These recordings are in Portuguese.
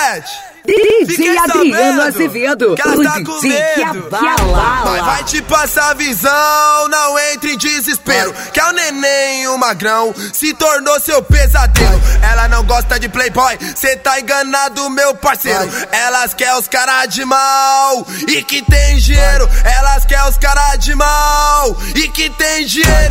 R7. DJ Adriano Azevedo, que ela tá com medo. Mas vai te passar a visão, não entre em desespero. Que é o neném, o magrão, se tornou seu pesadelo. Ela não gosta de playboy, cê tá enganado, meu parceiro. Elas quer os cara de mal e que tem dinheiro. Elas quer os cara de mal e que tem dinheiro.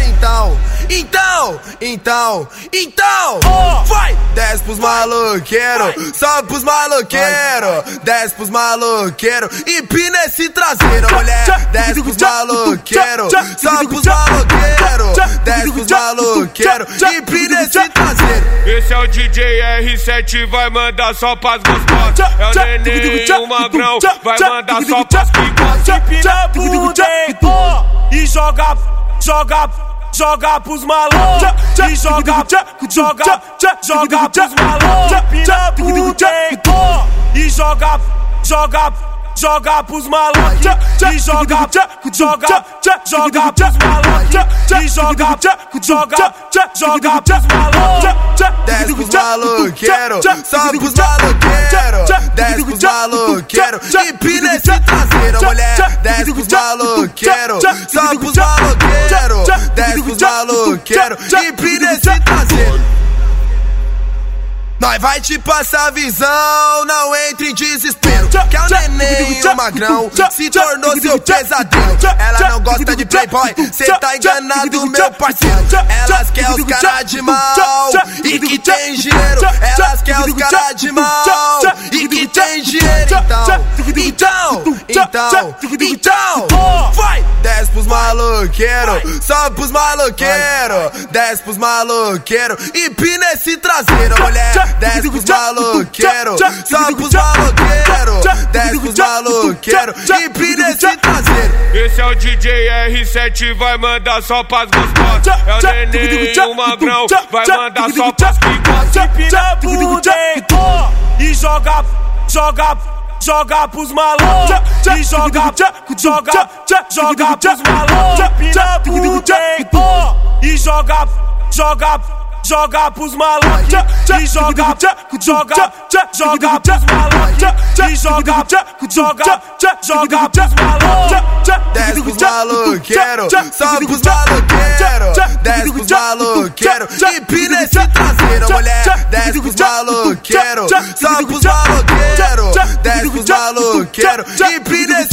Então, vai! Desce pros maloqueiros, sobe pros maloqueiros, desce pros maloqueiros, empina esse traseiro, mulher. Desce pros maloqueiros, sobe pros maloqueiros, desce pros maloqueiros, empina esse traseiro. Esse é o DJ R7, vai mandar só pras gostosas. É o neném, o magrão, vai mandar só pras que gostam. Empina bunda e joga pros malucos. E joga pros malucos. Empina bunda e joga pros malucos. E joga pros malucos. E joga pros malucos. Desce pros maloqueiros, sobe pros maloqueiros, desce pros maloqueiros, empina esse traseiro, mulher. Desce pros maloqueiros, sobe pros maloqueiros, desce pros maloqueiros, empina esse traseiro. Nós vai te passar a visão, não entre em desespero. Que é o neném, o magrão, se tornou seu pesadelo. Ela não gosta de playboy, cê tá enganado, meu parceiro. Elas quer os cara de mal e que tem dinheiro. Elas quer os cara de mal e que tem dinheiro. Então, vai! Desce pros maloqueiros, sobe pros maloqueiros, desce pros maloqueiros, empina esse traseiro, mulher. Desce pros maloqueiros, sobe pros maloqueiros, desce pros maloqueiros, empina esse traseiro. Esse é o DJ R7, vai mandar só pras gostosas. É o neném, o magrão, vai mandar só pras que gostam. Empina bunda e joga pros malucos. E joga pros malucos. Empina bunda e joga pros malucos. E joga pros malucos. E joga pros malucos. Desce pros maloqueiros, sobe pros maloqueiros, desce pros maloqueiros, empina esse traseiro, mulher. Desce pros maloqueiros, sobe pros maloqueiros, desce pros maloqueiros, empina esse